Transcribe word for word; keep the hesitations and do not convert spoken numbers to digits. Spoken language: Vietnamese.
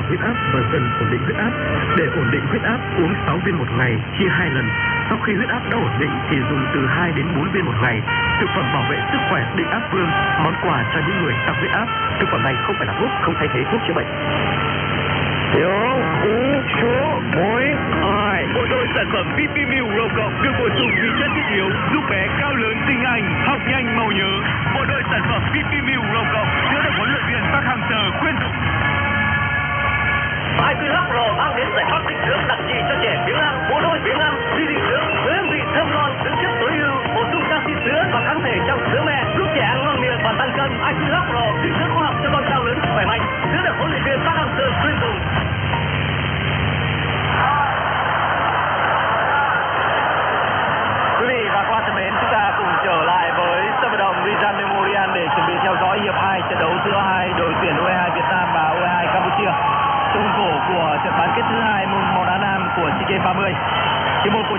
huyết áp và dần ổn định huyết áp. Để ổn định huyết áp, uống sáu viên một ngày, chia hai lần. Sau khi huyết áp đã ổn định thì dùng từ hai đến bốn viên một ngày. Thực phẩm bảo vệ sức khỏe Định Áp Vương, món quà cho những người tăng huyết áp. Thực phẩm này không phải là thuốc, không thay thế thuốc chữa bệnh. Thiếu uống số mỗi ai. Bộ đôi sản phẩm pê pê Meal Row Cộng được bổ sung vi chất thiết yếu giúp bé cao lớn tinh anh, học nhanh mau nhớ. Bộ đôi sản phẩm pê pê Meal Row Cộng chữa được huấn luyện viên Park Hang-seo khuyên dùng. iQ Pro mang đến giải pháp dinh dưỡng đặc trị cho trẻ biếng ăn. Bộ đôi biếng ăn, duy dinh dưỡng với hương vị thơm ngon, dưỡng chất tối ưu, bổ sung canxi sữa và kháng thể trong sữa mẹ, giúp trẻ ăn ngon miệng và tăng cân. iQ Pro dinh dưỡng khoa học cho con cao lớn khỏe mạnh, chữa được huấn luyện viên Park Hang-seo khuyên dùng. Quý vị và các bạn thân mến, chúng ta cùng trở lại với sân vận động Rizal Memorial để chuẩn bị theo dõi hiệp hai trận đấu giữa hai đội tuyển u hai hai Việt Nam và u hai hai Campuchia trong khuôn khổ của trận bán kết thứ hai môn bóng đá nam của SEA Games ba mươi. Hiệp một của